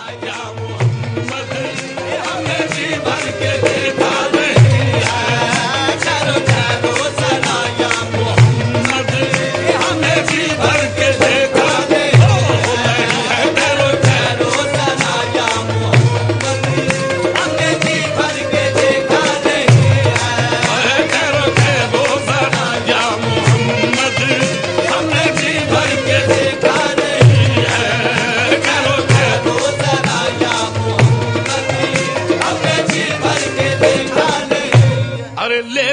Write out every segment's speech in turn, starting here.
یا محمد ہمیں جی بھر کے دیکھا نہیں ہے، کرو کرو سنا یا محمد ہمیں جی بھر کے دیکھا نہیں ہے، کرو کرو سنا یا محمد ہمیں جی بھر کے دیکھا نہیں ہے، کرو کرو سنا یا محمد ہمیں جی بھر کے دیکھا نہیں ہے، کرو کرو سنا یا محمد ہمیں جی بھر کے دیکھا نہیں ہے۔ ارے لے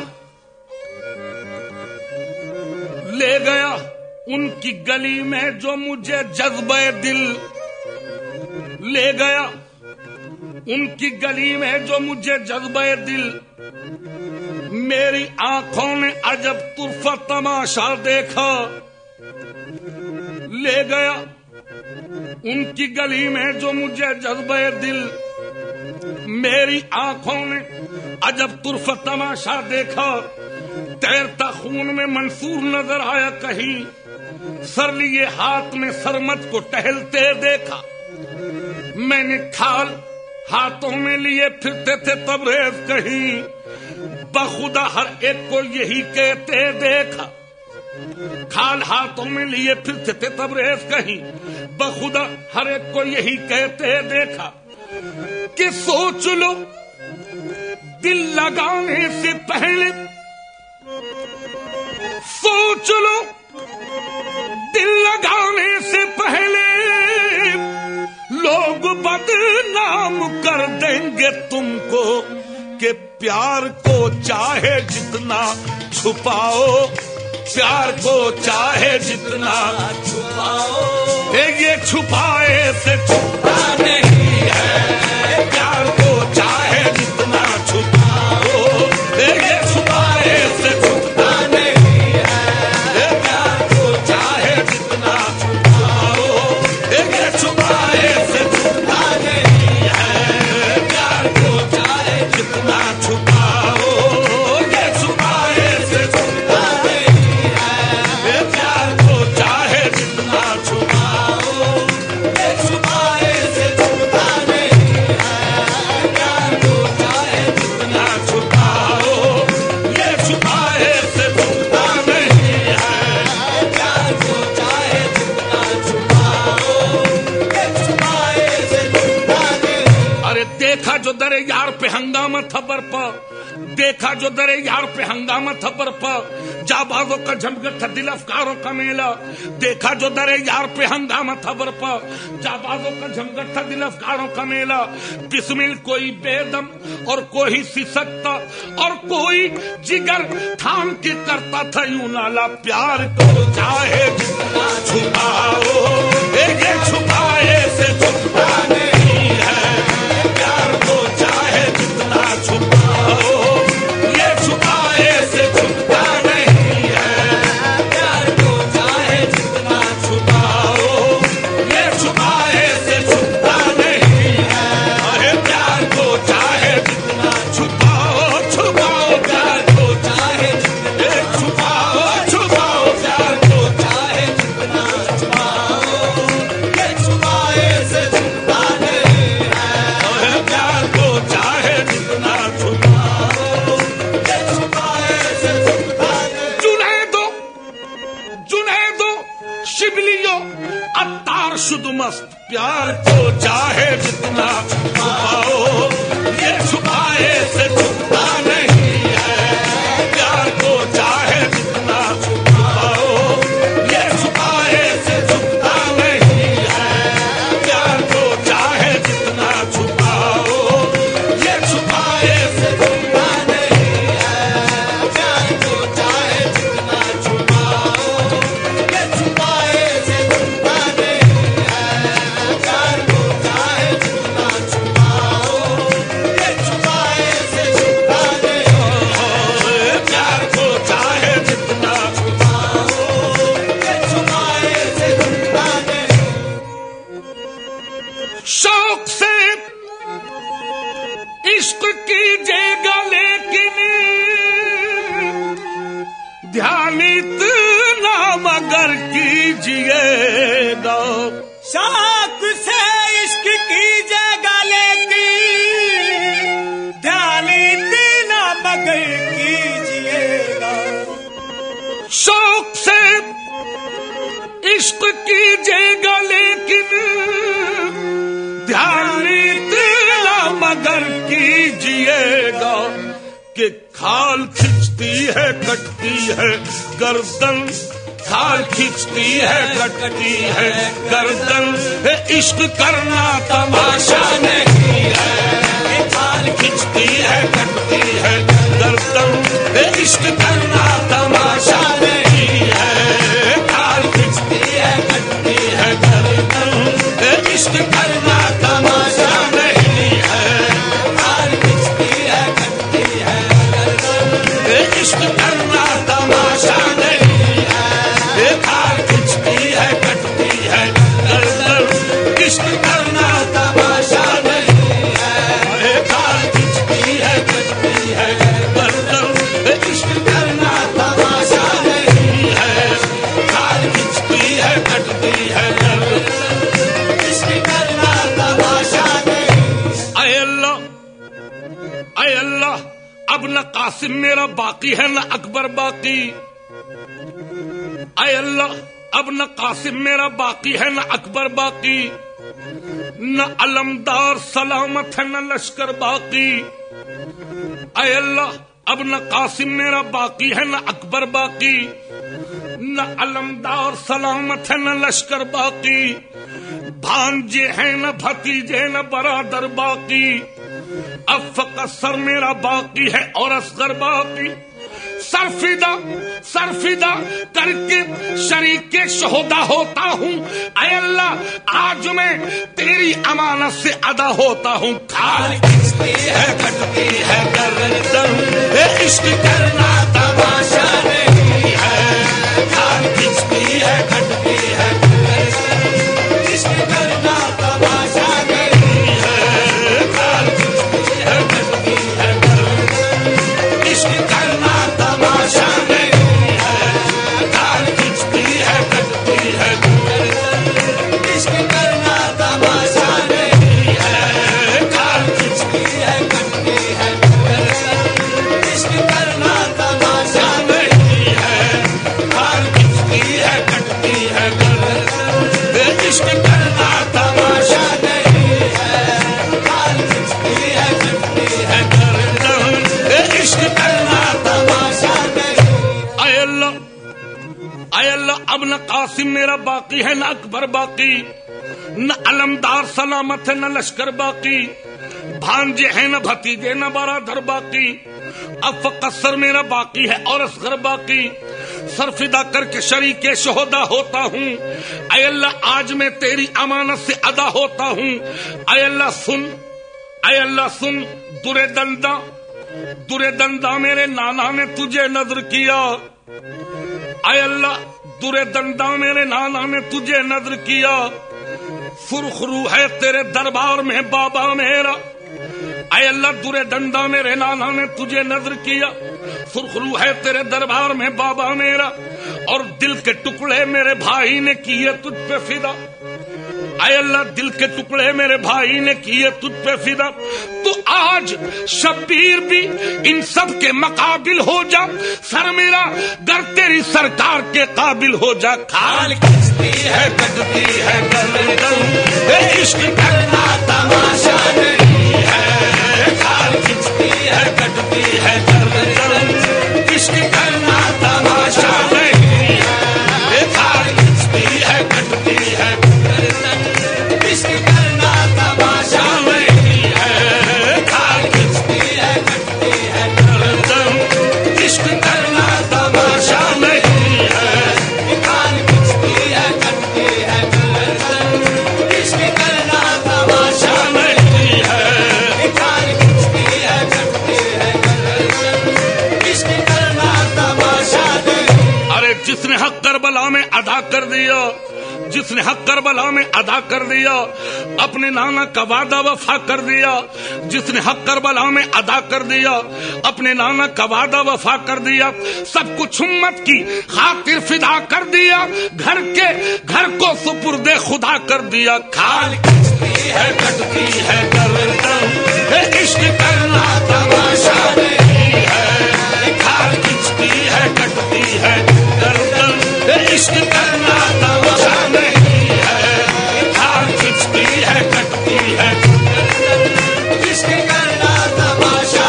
گیا ان کی گلی میں جو مجھے جذبہ دل، لے گیا ان کی گلی میں جو مجھے جذبہ دل، میری آنکھوں نے عجب طرفہ تماشا دیکھا، لے گیا ان کی گلی میں جو مجھے جذبہ دل، میری آنکھوں نے عجب طرفہ تماشا دیکھا، تیرتا خون میں منصور نظر آیا کہیں، سر لیے ہاتھ میں سرمت کو ٹہلتے دیکھا، میں نے کھال ہاتھوں میں لیے پھرتے تھے تبریز کہیں، بخدا ہر ایک کو یہی کہتے دیکھا، کھال ہاتھوں میں لیے پھرتے تھے تبریز کہیں، بخدا ہر ایک کو یہی کہتے دیکھا کہ سوچ لو دل لگانے سے پہلے، سوچ لو دل لگانے سے پہلے لوگ بدنام کر دیں گے تم کو، کہ پیار کو چاہے جتنا چھپاؤ، پیار کو چاہے جتنا چھپاؤ، یہ چھپائے سے چھپا نہیں ہے، پیار کو چاہے جتنا چھپاؤ، یہ چھپائے سے چھپا نہیں ہے، پیار کو چاہے جتنا چھپاؤ، یہ چھپائے سے چھپا نہیں ہے، پیار کو چاہے جتنا چھپاؤ، یہ چھپائے سے چھپا نہیں ہے، پیار کو چاہے جتنا چھپاؤ، یہ چھپائے سے چھپا نہیں ہے، پیار کو چاہے جتنا چھپاؤ، یہ چھپائے سے چھپا نہیں ہے، پیار کو چاہے جتنا چھپاؤ، یہ چھپائے سے چھپا نہیں۔ ارے دیکھا جو در یار پہ ہنگامہ تھا برپا، دیکھا جو در یار پہ ہنگامہ تھا برپا، جا بازوں کا جھمگٹ تھا دل افکاروں کا میلہ، دیکھا جو در یار پہ ہنگامہ تھا برپا، جا بازوں کا جھمگٹ تھا دل افکاروں کا میلہ، بسمل کوئی بے دم اور کوئی سسکتا، اور کوئی جگر تھام کے کرتا تھا یوں نالا، پیار کو چاہے جتنا چھپاؤ، یہ چھپائے سے چھپا نہیں ہے، پیار کو چاہے جتنا چھپاؤ، یہ چھپائے سے چھپا نہیں ہے، پیار کو چاہے جتنا چھپاؤ، یہ چھپائے سے چھپا نہیں ہے، پیار کو چاہے جتنا چھپاؤ، چھپاؤ پیار کو چاہے جتنا چھپاؤ، چھپاؤ پیار کو چاہے جتنا چھپاؤ، یہ چھپائے سے چھپا نہیں ہے، پیار کو چاہے جتنا چھپاؤ، یہ چھپائے سے چھپا نہیں۔ جنیدو شبلیو عطار شد مست، پیار کو چاہے جتنا چھپاؤ، یہ چھپائے سے چھپا نہیں ہے، پیار کو چاہے جتنا چھپاؤ، یہ چھپائے سے چھپا نہیں ہے، پیار کو چاہے جتنا چھپاؤ، یہ چھپائے سے چھپا نہیں ہے، پیار کو چاہے جتنا چھپاؤ، یہ چھپائے سے چھپا نہیں ہے، پیار کو چاہے جتنا چھپاؤ، یہ چھپائے سے چھپا نہیں ہے، پیار کو چاہے جتنا چھپاؤ، یہ چھپائے سے چھپا نہیں۔ شوق سے عشق کیجیے گا لیکن دھیان اتنا مگر کیجیے گا، شوق سے عشق سمجھیے گا کہ کھال کھینچتی ہے کٹتی ہے گردن، کھال کھینچتی ہے کٹتی ہے گردن، عشق کرنا تماشا نہیں ہے، کھال کھینچتی ہے کٹتی ہے گردن، عشق کرنا تماشا نہیں ہے، کھال کھینچتی ہے کٹتی ہے گردن، عشق کرنا تماشا نہیں ہے، کھال کھینچتی ہے کٹتی ہے گردن، عشق کرنا تماشا نہیں ہے، کھال کھینچتی ہے کٹتی ہے گردن، عشق کرنا تماشا نہیں ہے، کھال کھینچتی ہے کٹتی ہے گردن، عشق کرنا تماشا نہیں ہے، کھال کھینچتی ہے کٹتی ہے گردن، عشق کرنا تماشا نہیں۔ اے اللہ، اے اللہ، اب نہ قاسم میرا باقی ہے نہ اکبر باقی، اے اللہ اب نہ قاسم میرا باقی ہے نہ اکبر باقی، نہ علمدار سلامت ہے نہ لشکر باقی، اے اللہ اب نہ قاسم میرا باقی ہے نہ اکبر باقی، نہ علمدار سلامت ہے نہ لشکر باقی، بھانجے ہیں نہ بھتیجے نہ برادر باقی، اب فقط سر میرا باقی ہے اور اصغر باقی، سرفدہ کر کے شریک شہدا ہوتا ہوں، اے اللہ آج میں تیری امانت سے ادا ہوتا ہوں، کھال کھینچتی ہے کٹتی ہے گردن، عشق کرنا تماشا نہیں ہے، کھال کھینچتی ہے کٹتی ہے گردن، عشق کرنا تماشا نہیں ہے، کھال کھینچتی ہے کٹتی ہے گردن، عشق کرنا تماشا نہیں ہے، کھال کھینچتی ہے کٹتی ہے گردن، عشق کرنا تماشا نہیں ہے، کھال کھینچتی ہے کٹتی ہے گردن، عشق کرنا تماشا نہیں ہے، کھال کھینچتی ہے کٹتی ہے گردن، عشق کرنا تماشا نہیں ہے، کھال کھینچتی ہے کٹتی ہے گردن، عشق کرنا تماشا نہیں۔ اے اللہ، اے اللہ اب نہ قاسم میرا باقی ہے نہ اکبر باقی، نہ علمدار سلامت ہے نہ لشکر باقی، بھانجے ہیں نہ بھتیجے نہ برادر باقی، اب فقط سر میرا باقی ہے اور اصغر باقی، سرفدہ کر کے شریک شہدا ہوتا ہوں، اے اللہ آج میں تیری امانت سے ادا ہوتا ہوں، اے اللہ سن، اے اللہ سن، درے دندہ میرے نانا نے تجھے نظر کیا، اے اللہ درے دندہ میرے نانا نے تجھے نظر کیا، سرخ روح ہے تیرے دربار میں بابا میرا، اے اللہ درے دندہ میرے نانا نے تجھے نظر کیا، سرخ روح ہے تیرے دربار میں بابا میرا، اور دل کے ٹکڑے میرے بھائی نے کیے تجھ پہ فدا، اے اللہ دل کے ٹکڑے میرے بھائی نے کیے تجھ پہ فدا، تو آج شبیر بھی ان سب کے مقابل ہو جا، سر میرا گر تیری سرکار کے قابل ہو جا، کھال کھینچتی ہے کٹتی ہے گردن، عشق کرنا تماشا نہیں ہے، کھال کھینچتی ہے کٹتی ہے گردن، عشق کرنا تماشا نہیں ہے، کھال کھینچتی ہے کٹتی ہے گردن، عشق کرنا تماشا نہیں ہے، کھال کھینچتی ہے کٹتی ہے گردن، عشق کرنا تماشا نہیں ہے، کھال کھینچتی ہے کٹتی ہے گردن، عشق کرنا تماشا نہیں ہے، کھال کھینچتی ہے کٹتی ہے گردن، عشق کرنا تماشا نہیں۔ ارے جس نے حق کربلا میں ادا کر دیا، جس نے حق کربلا میں ادا کر دیا، اپنے نانا کا وعدہ وفا کر دیا، جس نے حق کربلا میں ادا کر دیا، اپنے نانا کا وعدہ وفا کر دیا، سب کچھ امت کی خاطر فدا کر دیا، گھر کو سپرد خدا کر دیا، کھال کھینچتی ہے کٹتی ہے گردن، عشق کرنا تماشا نہیں ہے، کھال کھینچتی ہے کٹتی ہے گردن، عشق کرنا تماشا نہیں ہے، کھال کھینچتی ہے کٹتی ہے، عشق کرنا تماشا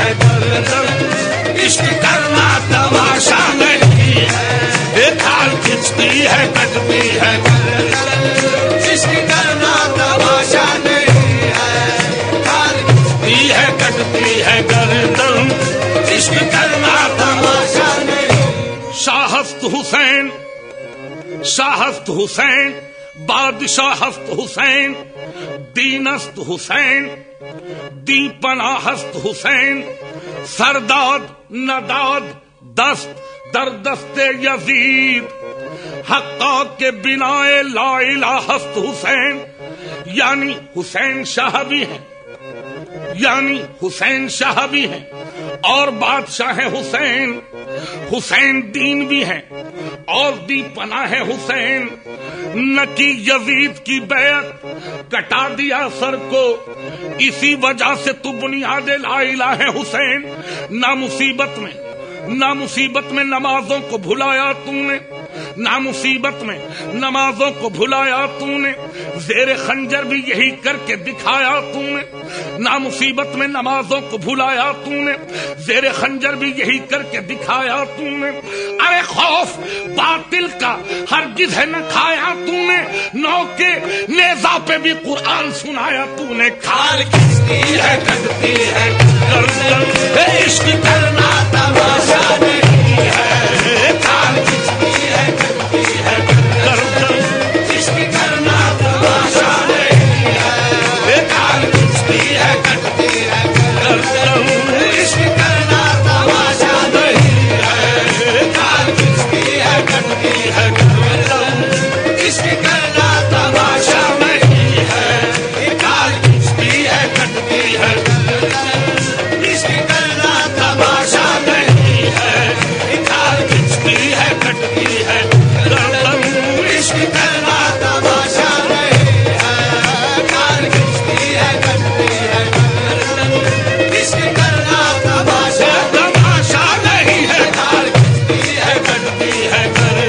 ہے گردن، عشق کرنا تماشا نہیں ہے، کھال کھچتی ہے کٹتی ہے گردن، عشق کرنا تماشا نہیں ہے، کھال کھچتی ہے کٹتی ہے گردن، عشق کرنا تماشا نہیں۔ شاہست حسین، شاہست حسین، بادشاہست حسین، دینست حسین، دی پناہست حسین، سرداد نداد دست در دست یزید، حقا کے بنا لا الہست حسین، یعنی حسین شاہ بھی ہیں، یعنی حسین شاہ بھی ہیں اور بادشاہ حسین، حسین دین بھی ہیں اور دی پناہ حسین، نہ کی یزید کی بیعت، کٹا دیا سر کو، اسی وجہ سے تو بنیاد لا الہ حسین، نہ مصیبت میں، نہ مصیبت میں نمازوں کو بھلایا تو نے، نہ مصیبت میں نمازوں کو بھلایا تو نے، زیر خنجر بھی یہی کر کے دکھایا تو نے، نہ مصیبت میں نمازوں کو بھلایا تو نے، زیر خنجر بھی یہی کر کے دکھایا تو نے، ارے خوف باطل کا ہرگز ہے نہ کھایا تو نے، نو کے نیزہ پہ بھی قرآن سنایا تو نے، کھال کھچتی ہے کٹتی ہے گردن، عشق کرنا تماشا نہیں ہے، کھال کھچتی ہے کٹتی ہے گردن، عشق کرنا تماشا نہیں ہے، کھال کھچتی ہے کٹتی ہے گردن، عشق کرنا تماشا نہیں ہے، کھال کھچتی ہے کٹتی ہے گردن، عشق کرنا تماشا نہیں ہے، کھال کھچتی ہے کٹتی ہے گردن، عشق کرنا تماشا نہیں ہے، کھال کھچتی ہے کٹتی ہے گردن، عشق کرنا تماشا نہیں ہے، کھال کھچتی ہے کٹتی ہے گردن، عشق کرنا تماشا تماشا نہیں ہے، کھال کھچتی ہے کٹتی ہے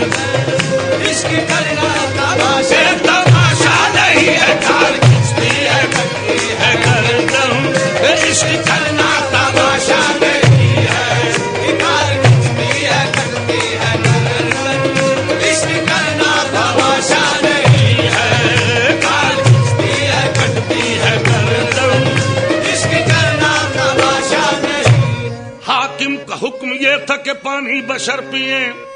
گردن، عشق کرنا تماشا تماشا نہیں ہے، کھال کھچتی ہے کٹتی ہے گردن، عشق کرنا تماشا نہیں ہے، کھال کھچتی ہے کٹتی ہے گردن، عشق کرنا تماشا نہیں ہے، کھال کھچتی ہے کٹتی ہے گردن، عشق کرنا تماشا نہیں۔ حاکم کا حکم یہ تھا کہ پانی بشر پیے،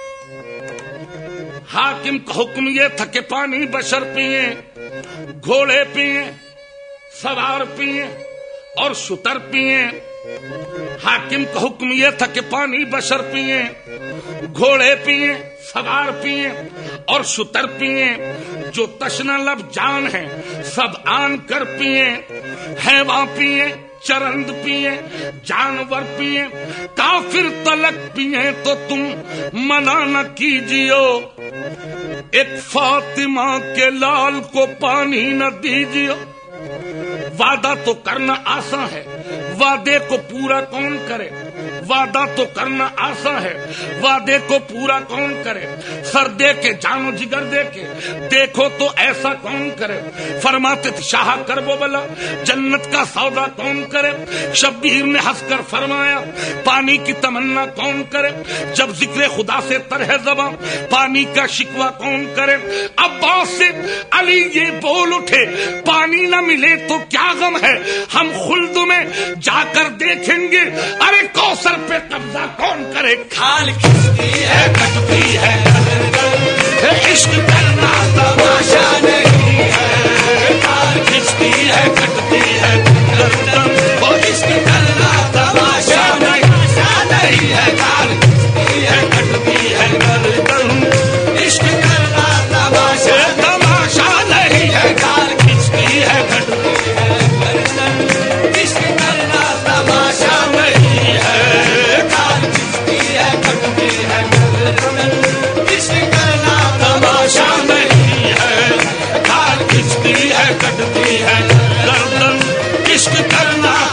حاکم کا حکم یہ تھا کہ پانی بشر پیے، گھوڑے پیے، سوار پیے اور شتر پیے، حاکم کا حکم یہ تھا کہ پانی بشر پیے، گھوڑے پیے، سوار پیے اور شتر پیے، جو تشنہ لب جان ہیں سب آن کر پیے، حیوان پیے، چرند پیے، جانور پیے، کافر تلک پیے تو تم منع نہ کیجیو، ایک فاطمہ کے لال کو پانی نہ دیجیو۔ وعدہ تو کرنا آسان ہے، وعدے کو پورا کون کرے، وعدہ تو کرنا آسان ہے، وعدے کو پورا کون کرے، سر دے کے جانو جگر دے کے دیکھو تو ایسا کون کرے، فرماتے تھے شاہ کربو بلا جنت کا سودا کون کرے، شبیر نے ہنس کر فرمایا پانی کی تمنا کون کرے، جب ذکر خدا سے ترہ زباں پانی کا شکوہ کون کرے، عباس سے علی یہ بول اٹھے پانی نہ ملے تو کیا غم ہے، ہم خلد میں جا کر دیکھیں گے، ارے کوثر پہ قبضہ کون کرے، کھال کھچتی ہے کٹتی ہے گردن، عشق کرنا تماشا نہیں ہے، کھال کھچتی ہے کٹتی ہے گردن، وہ عشق کرنا تماشا نہیں ہے، کھال کھچتی ہے کٹتی ہے گردن، عشق کرنا تماشا تماشا نہیں ہے، کھال کھچتی ہے کٹتی ہے گردن، عشق کرنا تماشا نہیں ہے، کھال کھچتی ہے کٹتی ہے گردن، عشق کرنا تماشا نہیں ہے، کھال کھچتی ہے کٹتی ہے گردن، عشق کرنا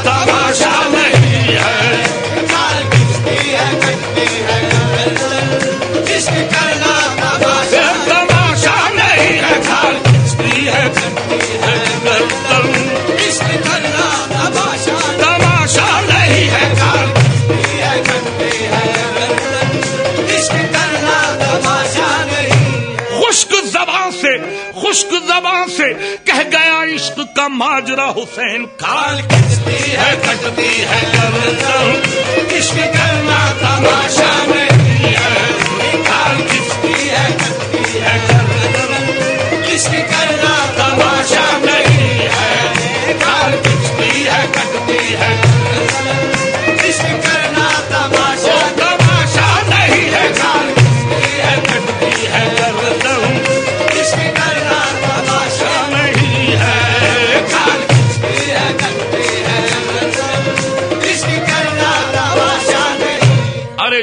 کہہ گیا عشق کا ماجرا حسین کھال کھچتی ہے کٹتی ہے گردن عشق کرنا تماشا نہیں ہے کھال کھچتی ہے کٹتی ہے گردن عشق کرنا تماشا نہیں ہے کھال کھچتی ہے کٹتی ہے گردن عشق کرنا تماشا تماشا نہیں ہے کھال کھچتی ہے کٹتی ہے گردن عشق کرنا تماشا نہیں ہے کھال کھچتی ہے کٹتی ہے گردن عشق کرنا تماشا نہیں. ارے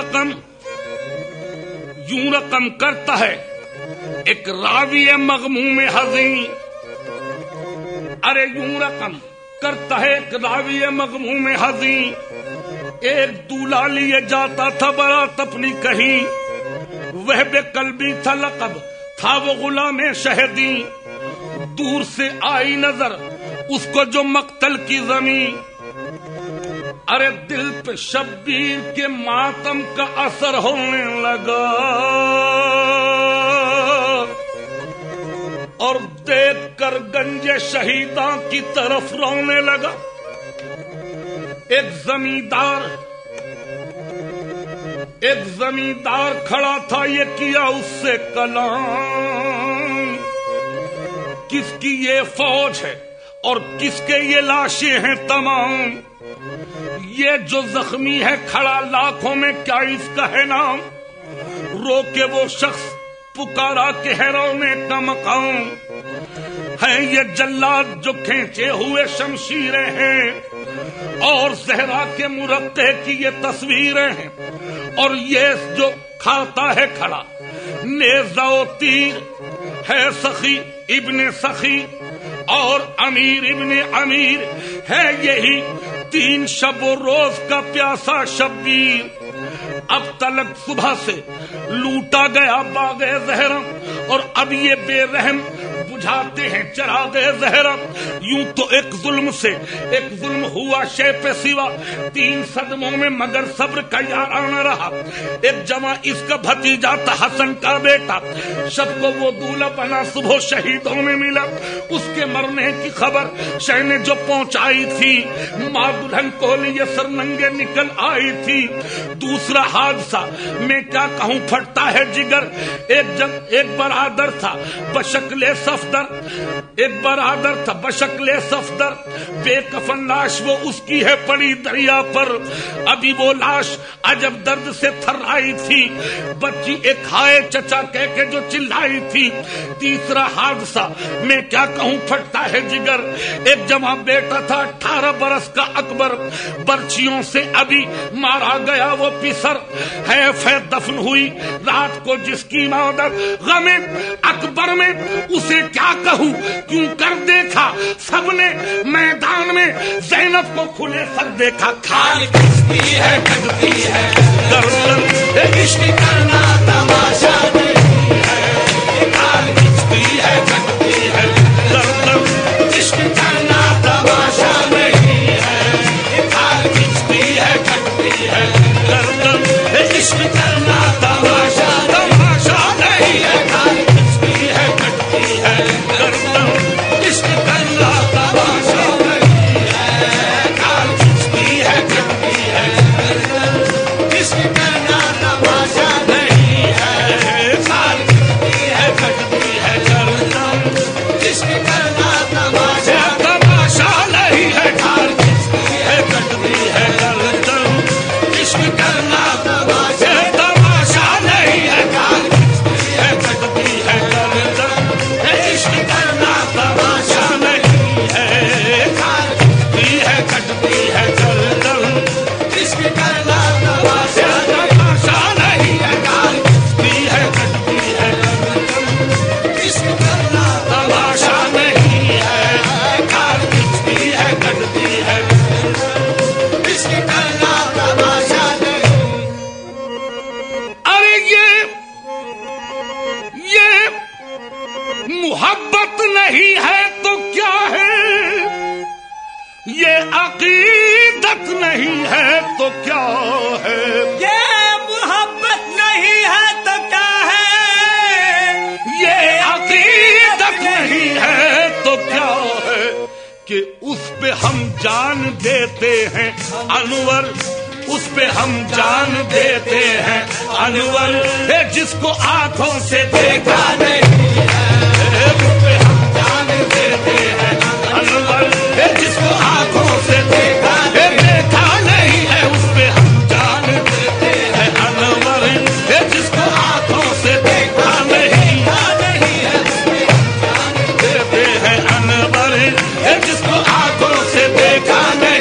یوں رقم کرتا ہے ایک راوی مغموم حزین. ارے یوں رقم کرتا ہے ایک راوی مغموم حزین. ایک دولہا لیے جاتا تھا برات اپنی کہیں. وہ بے قلبی تھا لقب تھا وہ غلام شہدی. دور سے آئی نظر اس کو جو مقتل کی زمین. ارے دل پہ شبیر کے ماتم کا اثر ہونے لگا اور دیکھ کر گنج شہیداں کی طرف رونے لگا. ایک زمیندار کھڑا تھا یہ کیا اس سے کلام. کس کی یہ فوج ہے اور کس کے یہ لاشیں ہیں تمام. یہ جو زخمی ہے کھڑا لاکھوں میں کیا اس کا ہے نام. رو کے وہ شخص پکارا کہ ہے رونے کا مقام. ہے یہ جلاد جو کھینچے ہوئے شمشیریں ہیں اور زہرا کے مرقع کی یہ تصویریں ہیں. اور یہ جو کھاتا ہے کھڑا نیزہ و تیر ہے سخی ابن سخی اور امیر ابن امیر ہے یہی 3 شب و روز کا پیاسا شبیر. اب تلک صبح سے لوٹا گیا باغ زہرم اور اب یہ بے رحم بجھاتے ہیں چراغ زہرم. یوں تو ایک ظلم سے ایک ظلم ہوا شے پہ سوا 3 صدموں میں مگر صبر کا یارانہ رہا. ایک جمع اس کا بھتیجا تھا حسن کا بیٹا. شب کو وہ دولہا بنا صبح شہیدوں میں ملا. اس کے مرنے کی خبر شہ نے جو پہنچائی تھی ماں دلہن کو لیے سرننگے نکل آئی تھی. دوسرا حادثہ میں کیا کہوں پھٹتا ہے جگر. ایک برادر تھا بشکل صفدر. ایک برادر تھا بشکل صفدر. بے کفن لاش وہ اس کی ہے پڑی دریا پر. ابھی وہ لاش عجب درد سے تھرائی تھی. بچی ایک ہائے چچا کہہ کے جو چلائی تھی. تیسرا حادثہ میں کیا کہوں پھٹتا ہے جگر. ایک جمع بیٹا تھا 18 برس کا اکبر. برچیوں سے ابھی مارا گیا وہ پسر. ہے دفن ہوئی رات کو جس کی مادر. غم اکبر میں اسے کیا کہوں کیوں کر دیکھا سب نے میدان میں زینب کو کھلے سر دیکھا. کھال کھچتی ہے کٹتی ہے گردن عشق کرنا تماشا نہیں ہے. کھال کھچتی ہے کٹتی ہے گردن عشق کرنا تماشا نہیں ہے. کھال کھچتی ہے کٹتی ہے گردن عشق کرنا تماشا تماشا نہیں ہے. کھال کھچتی ہے کٹتی ہے گردن عشق کرنا تماشا نہیں ہے. کھال کھچتی ہے کٹتی ہے گردن عشق کرنا تماشا نہیں ہے. کھال کھچتی ہے کٹتی ہے گردن عشق کرنا تماشا تماشا نہیں ہے. کھال کھچتی ہے کٹتی ہے گردن عشق کرنا تماشا تماشا نہیں ہے. کھال کھچتی ہے کٹتی ہے گردن عشق کرنا تماشا نہیں ہے. کھال کھچتی ہے کٹتی ہے گردن عشق کرنا تماشا تماشا نہیں ہے. کھال کھچتی ہے کٹتی ہے گردن عشق کرنا تماشا نہیں ہے. کھال کھچتی ہے کٹتی ہے گردن عشق کرنا تماشا نہیں. ارے یہ محبت نہیں ہے تو کیا ہے. یہ عقیدت نہیں ہے تو کیا ہے. یہ محبت نہیں ہے تو کیا ہے. یہ عقیدت نہیں ہے پہ ہم جان دیتے ہیں انور، اس پہ ہم جان دیتے ہیں انور، جس کو آنکھوں سے دیکھا نہیں ہے، اس پہ ہم جان دیتے ہیں انور، جس کو آنکھوں سے دیکھا نہیں ہے، اس پہ ہم جان دیتے ہیں انور، جس کو آنکھوں سے دیکھا نہیں ہے، دیتے ہیں انور، جس کو آنکھوں سے دیکھا نہیں،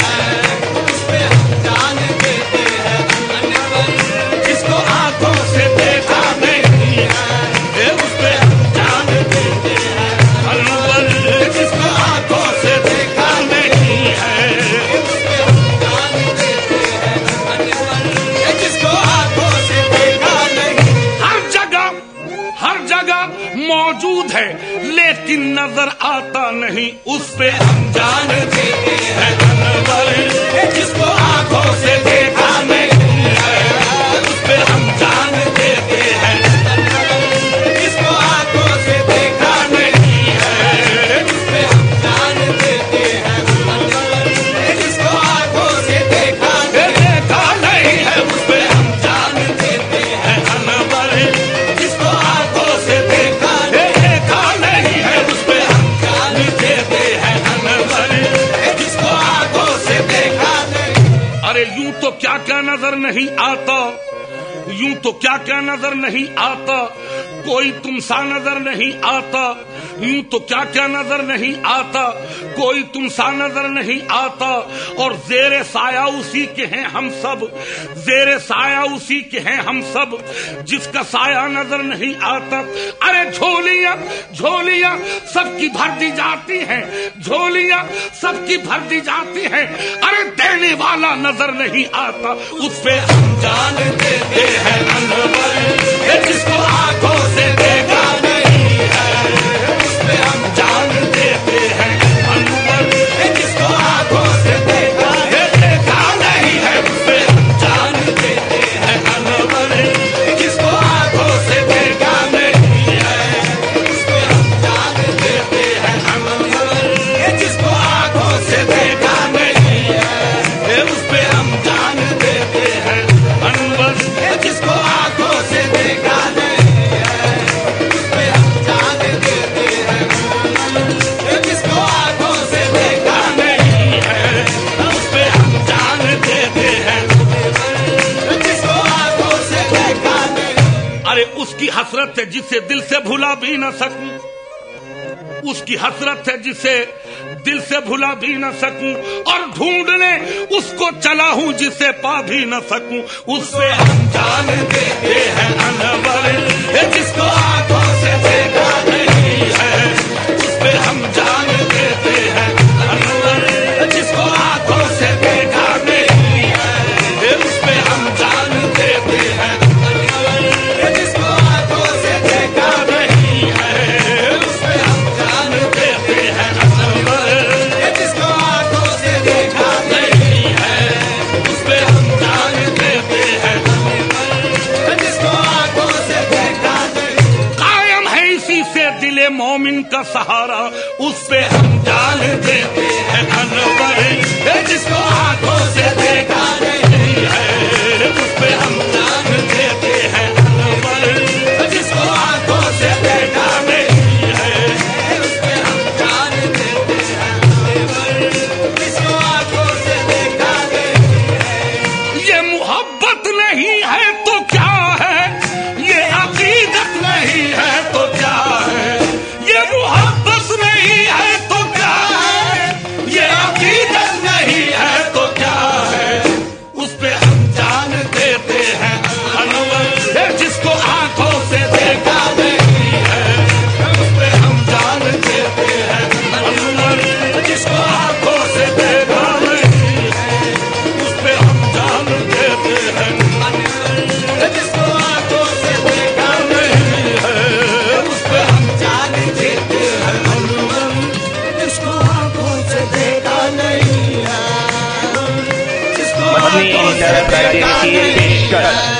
اس پہ ہم جان دیتے ہیں انور، جس کو آنکھوں سے دیکھا نہیں ہے، اس پہ ہم جان دیتے ہیں انور، جس کو آنکھوں سے دیکھا نہیں ہے، اس پہ ہم جان دیتے ہیں انور، جس کو آنکھوں سے دیکھا نہیں۔ ہر جگہ موجود ہے لیکن نظر آتا نہیں، اس پہ ہم جان دیتے ہیں انور، جس کو آنکھوں سے دیکھا نہیں ہے، اس پہ ہم جان دیتے ہیں انور، جس کو آنکھوں سے دیکھا نہیں ہے، اس پہ ہم جان دیتے ہیں انور، جس کو آنکھوں سے دیکھا نہیں ہے، اس پہ ہم جان دیتے ہیں انور، جس کو آنکھوں سے دیکھا نہیں ہے، اس پہ ہم جان دیتے ہیں انور، جس کو آنکھوں سے دیکھا نہیں۔ ارے یوں تو کیا کیا نظر نہیں آتا، یوں تو کیا کیا نظر نہیں آتا، کوئی تم سا نظر نہیں آتا، یوں تو کیا کیا نظر نہیں آتا، کوئی تم سا نظر نہیں آتا، اور زیر سایہ اسی کے ہیں ہم سب، زیر سایہ اسی کے ہیں ہم سب، جس کا سایہ نظر نہیں آتا۔ ارے جھولیاں سب کی بھر دی جاتی ہیں، جھولیاں سب کی بھر دی جاتی ہیں، ارے دینے والا نظر نہیں آتا، اس پہ ہم جان دیتے ہیں انور، جس کو آنکھوں سے دیکھا نہیں ہے، اس پہ ہم جان دیتے ہیں انور، جس کو آنکھوں سے دیکھا نہیں ہے، اس پہ ہم جان دیتے ہیں انور، جس کو آنکھوں سے دیکھا نہیں ہے، اس پہ ہم جان دیتے ہیں انور، جس کو آنکھوں سے دیکھا نہیں ہے، اس پہ ہم جان دیتے ہیں انور، جس کو آنکھوں سے دیکھا نہیں ہے، اس پہ ہم جان دیتے ہیں انور، جس کو آنکھوں سے دیکھا نہیں ہے، اس پہ ہم جان دیتے ہیں انور، جس کو آنکھوں سے دیکھا نہیں۔ ارے اس کی حسرت ہے جسے دل سے بھلا بھی نہ سکوں، اس کی حسرت ہے جسے دل سے بھلا بھی نہ سکوں، اور ڈھونڈنے اس کو چلا ہوں جسے پا بھی نہ سکوں، اس پہ ہم جان دیتے ہیں انور، جس کو آنکھوں سے دیکھا نہیں ہے، اس پہ ہم جان دیتے ہیں انور، جس کو آنکھوں سے دیکھا نہیں ہے، اس پہ ہم جان دیتے ہیں انور، جس کو آنکھوں سے دیکھا نہیں ہے، اس پہ ہم جان دیتے ہیں انور، جس کو آنکھوں سے دیکھا نہیں ہے، اس پہ ہم جان دیتے ہیں انور، جس کو آنکھوں سے دیکھا نہیں۔ قائم ہے اسی سے دل مومن کا سہارا، اس پہ ہم جان دیتے ہیں انور، جس کو آنکھوں سے دیکھا نہیں ہے، اس پہ ہم جان دیتے ہیں انور، جس کو آنکھوں سے دیکھا نہیں ہے، اس پہ ہم جان دیتے ہیں انور، جس کو آنکھوں سے دیکھا نہیں ہے۔ یہ محبت نہیں ہے تو کیا ہے، یہ عقیدت نہیں ہے تو کیا ہے، یہ محبت نہیں ہے تو کیا ہے، یہ عقیدت نہیں ہے تو کیا ہے، اس پہ ہم جان دیتے ہیں انور، جس کو آنکھوں سے دیکھا نہیں ہے، اس پہ ہم جان دیتے ہیں انور، جس کو آنکھوں سے دیکھا نہیں ہے، اس پہ ہم جان دیتے ہیں انور، جس کو آنکھوں سے دیکھا نہیں ہے، اس پہ ہم جان دیتے ہیں انور، جس کو آنکھوں سے دیکھا نہیں ہے، جس کو آنکھوں سے دیکھا نہیں ہے۔